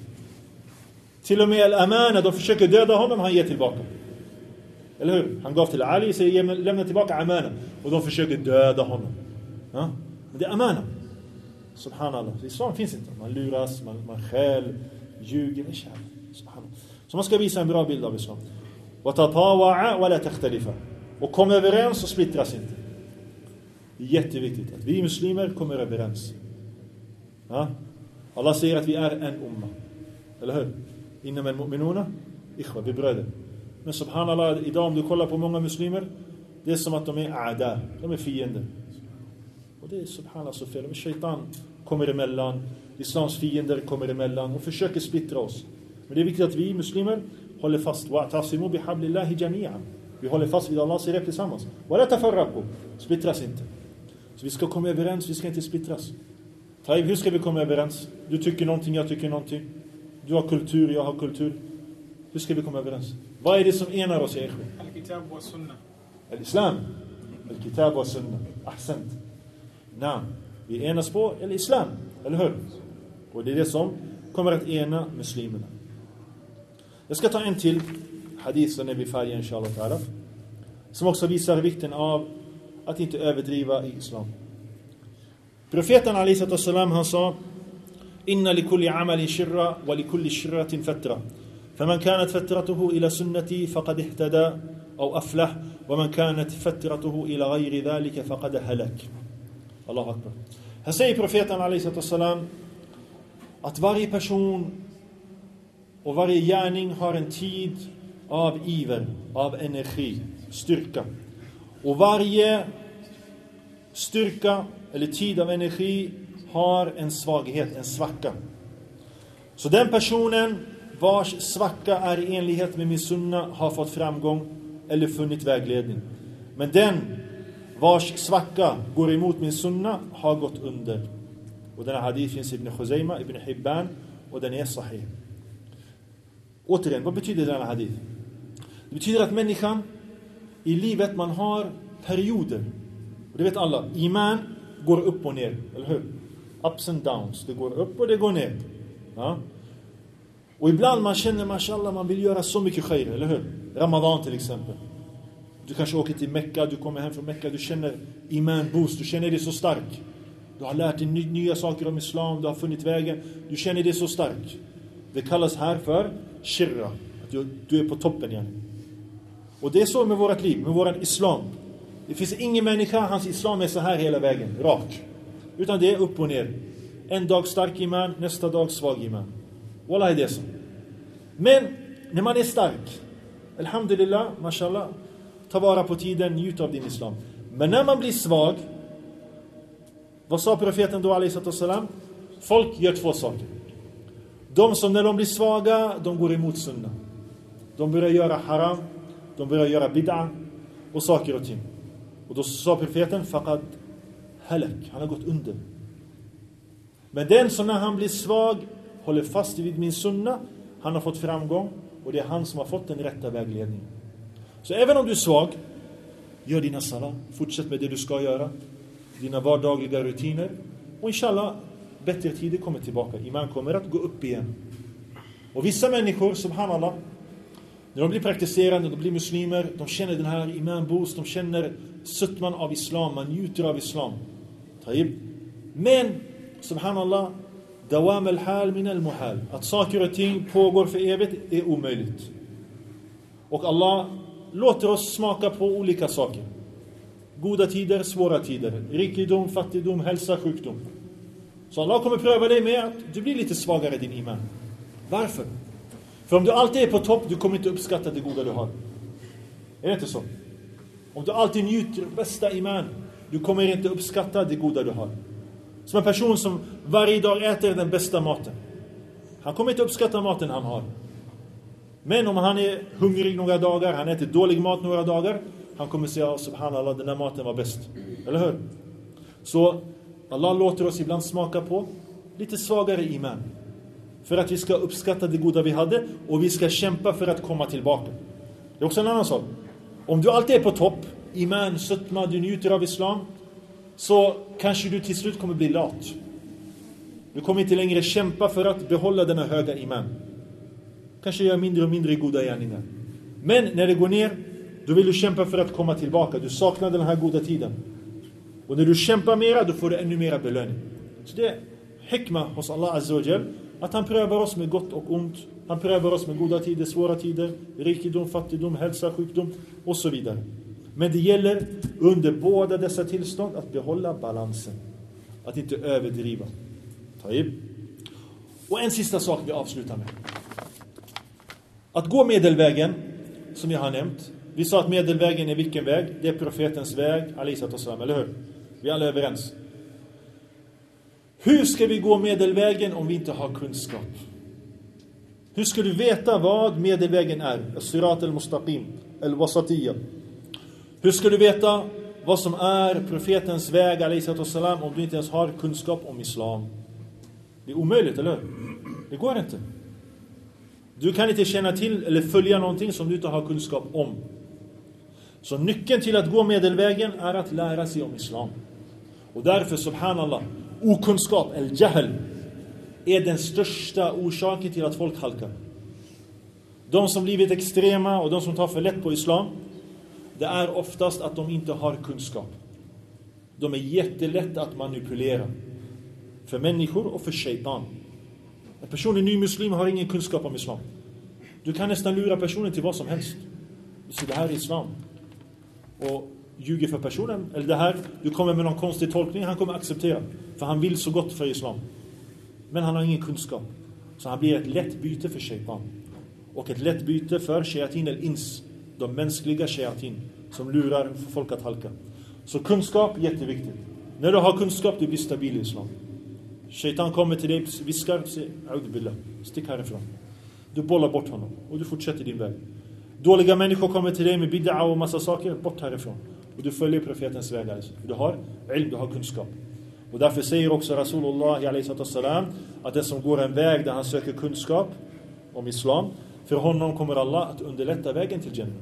Till och med al-Amana, de försöker döda honom, han ger tillbaka. Eller hur? Han gav till Ali, säger lämna tillbaka Amana. Och de försöker döda honom. Ja? Men det är Amana. Subhanallah. Islam finns inte. Man luras, man skäl, ljuger. Subhanallah. Så man ska visa en bra bild av islam. وَتَطَاوَعَ وَلَا تَخْتَلِفَ. Och kom överens och splittras inte. Det är jätteviktigt att vi muslimer kommer överens. Ja? Allah säger att vi är en umma. Eller hur? Inna men mu'minuna ikhwa, vi bröder. Men subhanallah, idag om du kollar på många muslimer, det är som att de är a'da, de är fiender. Och det är subhanallah så fel. Shaitan kommer emellan, islams fiender kommer emellan och försöker splittra oss. Men det är viktigt att vi muslimer håller fast. Wa'tasimu bihablillahi jami'an. Vi håller fast vid Allahs rep tillsammans. Wala tafarraqu. Splittras inte. Så vi ska komma överens, vi ska inte splittras. Taib, hur ska vi komma överens? Du tycker någonting, jag tycker någonting. Du har kultur, jag har kultur. Hur ska vi komma överens? Vad är det som enar oss, ya ikhwan? Al-kitab wa sunnah. Al-islam. Al-kitab wa sunnah. Ahsant. Nej, vi enas på al-islam. Eller hur? Och det är det som kommer att ena muslimerna. Jag ska ta en till hadith som är vi färdiga inshallah ta'ala. Som också visar vikten av att inte överdriva i islam. Profeten alayhi salatu wassalam, han sa: inna likulli amalin shirra wa likulli shirratin fatra. فمن كانت فترته إلى سنتي فقد اهتدى أو أفلح ومن كانت فترته إلى غير ذلك فقد هلك. الله أكبر. Här säger profeten alayhi salatu wassalam att varje person och varje gärning har en tid av iver, av energi, styrka. Och varje styrka eller tid av energi har en svaghet, en svacka. Så den personen vars svacka är i enlighet med min sunna har fått framgång eller funnit vägledning. Men den vars svacka går emot min sunna har gått under. Och den här hadith finns i Ibn Khuzaima, Ibn Hibban, och den är sahih. Återigen, vad betyder den här hadith? Det betyder att människan i livet, man har perioder. Och det vet alla, iman går upp och ner, eller hur? Ups and downs, det går upp och det går ner. Ja? Och ibland man känner, mashallah, man vill göra så mycket khair, eller hur? Ramadan till exempel. Du kanske åker till Mekka, du kommer hem från Mekka, du känner iman boost, du känner dig så stark. Du har lärt dig nya saker om islam, du har funnit vägen, du känner dig så stark. Det kallas här för shirra, att du är på toppen igen. Och det är så med vårt liv, med våran islam. Det finns ingen människa, hans islam är så här hela vägen, rak. Utan det är upp och ner. En dag stark iman, nästa dag svag iman. Wallah är det så. Men när man är stark, alhamdulillah, mashallah, ta vara på tiden, njut av din islam. Men när man blir svag, vad sa profeten då alayhi salatu wassalam? Folk gör två saker. De som när de blir svaga, de går emot sunna. De börjar göra haram, de börjar göra bid'a och saker och ting. Och då sa profeten, faqad halak, han har gått under. Men den som när han blir svag håller fast vid min sunna, han har fått framgång, och det är han som har fått den rätta vägledningen. Så även om du är svag, gör dina salat, fortsätt med det du ska göra, dina vardagliga rutiner, och inshallah bättre tider kommer tillbaka. Iman kommer att gå upp igen. Och vissa människor, subhanallah, när de blir praktiserande, de blir muslimer, de känner den här iman-boost, de känner suttman av islam, man njuter av islam. Men, subhanallah, dawam al-hal min al-muhal. Att saker och ting pågår för evigt är omöjligt. Och Allah låter oss smaka på olika saker. Goda tider, svåra tider. Rikedom, fattigdom, hälsa, sjukdom. Så Allah kommer pröva dig med att du blir lite svagare i din iman. Varför? För om du alltid är på topp, du kommer inte uppskatta det goda du har. Är det inte så? Om du alltid njuter bästa iman, du kommer inte uppskatta det goda du har. Som en person som varje dag äter den bästa maten. Han kommer inte uppskatta maten han har. Men om han är hungrig några dagar, han äter dålig mat några dagar, han kommer säga, subhanallah, den här maten var bäst. Eller hur? Så Allah låter oss ibland smaka på lite svagare iman. För att vi ska uppskatta det goda vi hade, och vi ska kämpa för att komma tillbaka. Det är också en annan sak. Om du alltid är på topp, iman, sötma, du njuter av islam, så kanske du till slut kommer bli lat. Du kommer inte längre kämpa för att behålla denna höga iman. Kanske göra mindre och mindre goda gärningar. Men när det går ner, då vill du kämpa för att komma tillbaka. Du saknar den här goda tiden. Och när du kämpar mera, då får du ännu mera belöning. Så det är hikmah hos Allah Azza wa Jal, att han prövar oss med gott och ont. Han prövar oss med goda tider, svåra tider, rikedom, fattigdom, hälsa, sjukdom och så vidare. Men det gäller under båda dessa tillstånd att behålla balansen. Att inte överdriva. Och en sista sak vi avslutar med. Att gå medelvägen, som jag har nämnt. Vi sa att medelvägen är vilken väg? Det är profetens väg, alaihissalam, eller hur? Vi är alla överens. Hur ska vi gå medelvägen om vi inte har kunskap? Hur ska du veta vad medelvägen är? As-sirat al-mustaqim, al-wasatiyya. Hur ska du veta vad som är profetens väg, alaihissalam, om du inte ens har kunskap om islam? Det är omöjligt, eller hur? Det går inte. Du kan inte känna till eller följa någonting som du inte har kunskap om. Så nyckeln till att gå medelvägen är att lära sig om islam. Och därför, subhanallah, okunskap, al-jahl, är den största orsaken till att folk halkar. De som blivit extrema och de som tar för lätt på islam, det är oftast att de inte har kunskap. De är jättelätt att manipulera. För människor och för shaitan. En person, en ny muslim, har ingen kunskap om islam. Du kan nästan lura personen till vad som helst. Så det här är islam. Och ljuger för personen, eller det här, du kommer med någon konstig tolkning, han kommer acceptera. För han vill så gott för islam. Men han har ingen kunskap. Så han blir ett lätt byte för shaitan. Och ett lätt byte för shayatin al-ins. De mänskliga shayatin som lurar folk att halka. Så kunskap är jätteviktigt. När du har kunskap, du blir stabil i islam. Shaitan kommer till dig, viskar, säger Audubillah, stick härifrån. Du bollar bort honom och du fortsätter din väg. Dåliga människor kommer till dig med bid'a och massa saker, bort härifrån. Och du följer profetens väg. Alltså. Du har ilm, du har kunskap. Och därför säger också Rasulullah alaihissalam att den som går en väg där han söker kunskap om islam, för honom kommer Allah att underlätta vägen till Jannah.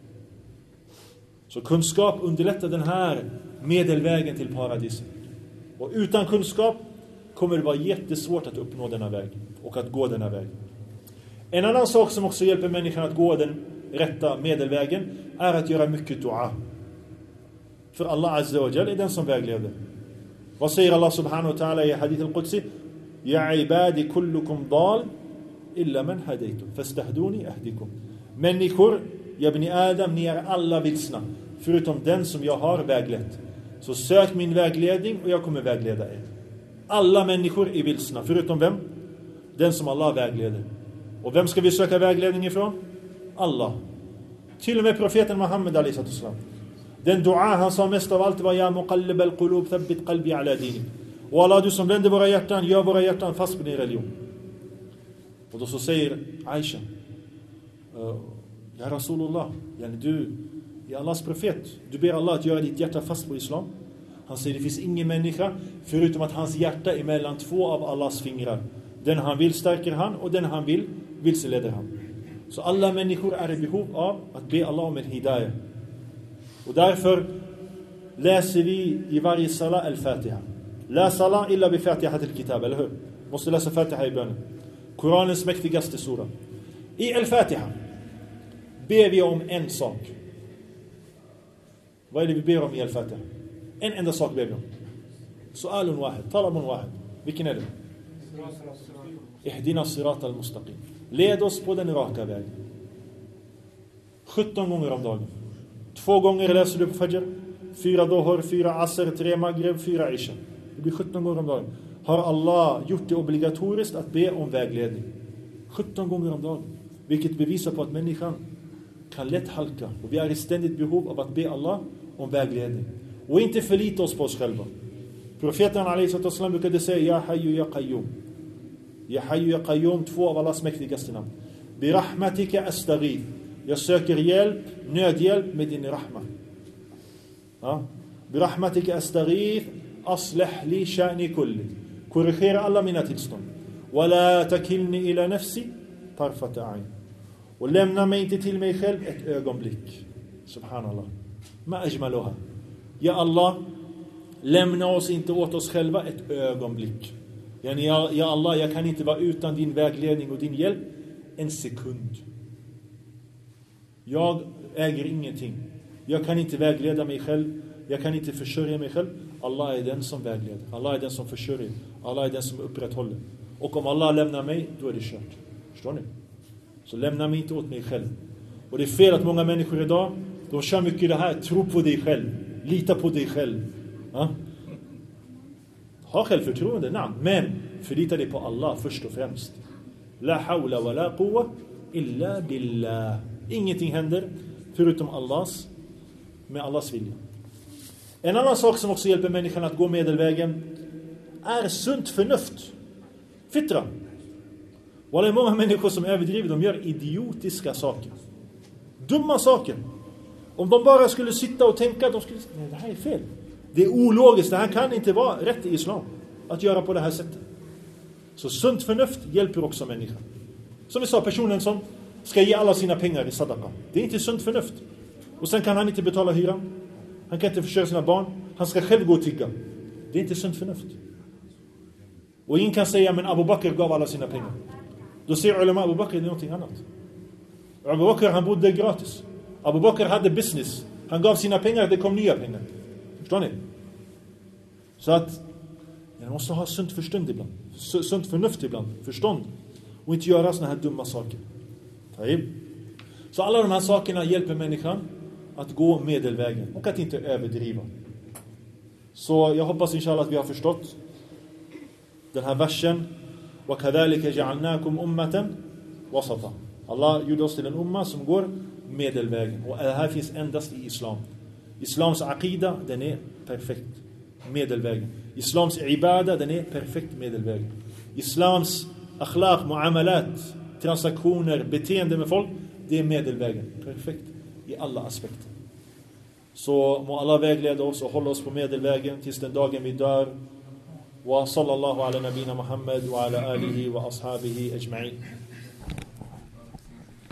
Så kunskap underlättar den här medelvägen till paradiset. Och utan kunskap kommer det vara jättesvårt att uppnå denna väg och att gå denna väg. En annan sak som också hjälper människan att gå den rätta medelvägen är att göra mycket dua. För Allah Azza wa Jal är den som vägleder. Vad säger Allah subhanahu wa ta'ala i hadith al-Qudsi? Ya ibadi kullukum dal illa man hadaytum fastahduni ahdikum. Människor, ya bni Adam, ni är alla vilsna förutom den som jag har väglett. Så sök min vägledning och jag kommer vägleda er. Alla människor är vilsna förutom vem? Den som Allah vägleder. Och vem ska vi söka vägledning ifrån? Allah. Till och med profeten Muhammed alaihissalam. Den dua han sa mest av allt var Ya muqallib al-qulub thabbit qalbi ala dinik. Och Allah, du som vänder våra hjärtan, gör våra hjärtan fast på din religion. Och då så säger Aisha, Ja Rasulullah, du är Allahs profet. Du ber Allah att göra ditt hjärta fast på islam. Han säger det finns ingen människa förutom att hans hjärta är mellan två av Allahs fingrar. Den han vill stärker han och den han vill vilseleder han. Så alla människor är i behov av att be Allah om en hidayah. Och därför läser vi i varje salat al-Fatiha. La salat illa bi Fatihat al-Kitab, eller hur? Måste läsa Fatiha i bönen. Koranens mäktigaste sura. I al-Fatiha ber vi om en sak. Vad är det vi ber om i al-Fatiha? En enda sak ber vi om. Su'alun wahid, talabun wahid. Vilken är det? Ihdina sirat al-mustaqim. Led oss på den raka vägen. 17 gånger om dagen. 2 gånger läser du på Fajr. 4 Dohor, 4 Asr, 3 Maghrib, 4 Isha. Det blir 17 gånger om dagen. Har Allah gjort det obligatoriskt att be om vägledning? 17 gånger om dagen. Vilket bevisar på att människan kan lätt halka. Och vi är i ständigt behov av att be Allah om vägledning. Och inte förlita oss på oss själva. Profeten a.s. brukade säga Ja Hayyu Ya Qayyum. Ya Hayyu Ya Qayyum, 2 av Allahs mäktigaste namn. Bi rahmatika astaghith. Jag söker hjälp, nödhjälp med din rahma. Bi rahmatika astaghith aslih li sha'ni kulli. Korrigera alla mina tillstånd. Wala takilni ila nafsi tarfata a'in. Och lämna mig inte till mig själv ett ögonblick. Subhanallah. Ma ajmaluha. Ja Allah, lämna oss inte åt oss själva ett ögonblick. Ja Allah, jag kan inte vara utan din vägledning och din hjälp en sekund. Jag äger ingenting. Jag kan inte vägleda mig själv. Jag kan inte försörja mig själv. Allah är den som vägleder. Allah är den som försörjer. Allah är den som upprätthåller. Och om Allah lämnar mig, då är det kört. Förstår ni? Så lämna mig inte åt mig själv. Och det är fel att många människor idag, de kör mycket det här. Tro på dig själv. Lita på dig själv. Ha självförtroende, men förlita dig på Allah först och främst. La hawla wa la quwwa illa billah. Ingenting händer förutom med Allahs vilja. En annan sak som också hjälper människan att gå medelvägen är sunt förnuft. Fitra. Och det är många människor som överdriver. De gör idiotiska saker. Dumma saker. Om de bara skulle sitta och tänka att nej, det här är fel. Det är ologiskt. Det här kan inte vara rätt i islam. Att göra på det här sättet. Så sunt förnuft hjälper också människan. Som vi sa, personen som ska ge alla sina pengar i sadaqa. Det är inte sunt förnuft. Och sen kan han inte betala hyran. Han kan inte försörja sina barn. Han ska själv gå och tigga. Det är inte sunt förnuft. Och ingen kan säga, men Abu Bakr gav alla sina pengar. Då säger ulama Abu Bakr är någonting annat. Abu Bakr, han bodde gratis. Abu Bakr hade business. Han gav sina pengar, det kom nya pengar. Förstår ni? Så att jag måste ha sunt förstånd ibland. Sunt förnuft ibland. Förstånd. Och inte göra såna här dumma saker. Så alla de här sakerna hjälper människan att gå medelvägen. Och att inte överdriva. Så jag hoppas inshallah att vi har förstått den här versen. وَكَذَلِكَ جَعَلْنَاكُمْ أُمَّةً وَسَطًا. Allah gjorde oss till en umma som går medelvägen. Och det här finns endast i islam. Islams aqida, den är perfekt. Medelvägen. Islams ibada, den är perfekt medelvägen. Islams akhlaq, muamalat, transaktioner, beteende med folk, det är medelvägen. Perfekt i alla aspekter. Så må Allah vägleda oss och hålla oss på medelvägen tills den dagen vi dör. Wa sallallahu ala nabina Muhammad wa ala alihi wa ashabihi ajma'in.